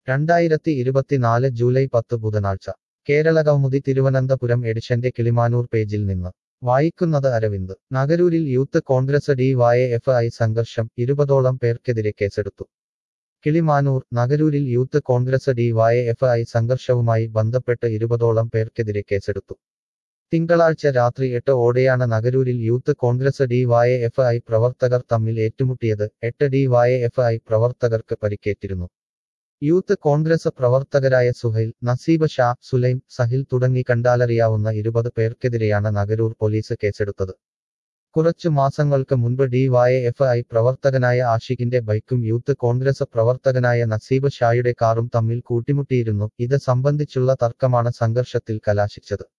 2024 July 10 ബുധനാഴ്ച കേരള കൗമുദി തിരുവനന്തപുരം എഡിഷന്റെ കിളിമാനൂർ പേജിൽ നിന്ന് വായിക്കുന്നത് അരവിന്ദ്. നഗരൂരിൽ യൂത്ത് കോൺഗ്രസ് DYFI സംഘർഷം, 20ഓളം പേർക്കെതിരെ കേസെടുത്തു. കിളിമാനൂർ. നഗരൂരിൽ യൂത്ത് കോൺഗ്രസ് DYFI സംഘർഷവുമായി ബന്ധപ്പെട്ട് 20ഓളം പേർക്കെതിരെ കേസെടുത്തു. തിങ്കളാഴ്ച രാത്രി 8 ഓടെയാണ് നഗരൂരിൽ യൂത്ത് കോൺഗ്രസ് DYFI പ്രവർത്തകർ തമ്മിൽ ഏറ്റുമുട്ടിയത്. 8 DYFI പ്രവർത്തകർക്ക് പരിക്കേറ്റിരുന്നു. യൂത്ത് കോൺഗ്രസ് പ്രവർത്തകരായ സുഹൈൽ, നസീബ് ഷാ, സുലൈം, സഹിൽ തുടങ്ങി കണ്ടാലറിയാവുന്ന 20 പേർക്കെതിരെയാണ് നഗരൂർ പോലീസ് കേസെടുത്തത്. കുറച്ചു മാസങ്ങൾക്ക് മുൻപ് DYFI പ്രവർത്തകനായ ആഷിഖിന്റെ ബൈക്കും യൂത്ത് കോൺഗ്രസ് പ്രവർത്തകനായ നസീബ് ഷായുടെ കാറും തമ്മിൽ കൂട്ടിമുട്ടിയിരുന്നു. ഇത് സംബന്ധിച്ചുള്ള തർക്കമാണ് സംഘർഷത്തിൽ കലാശിച്ചത്.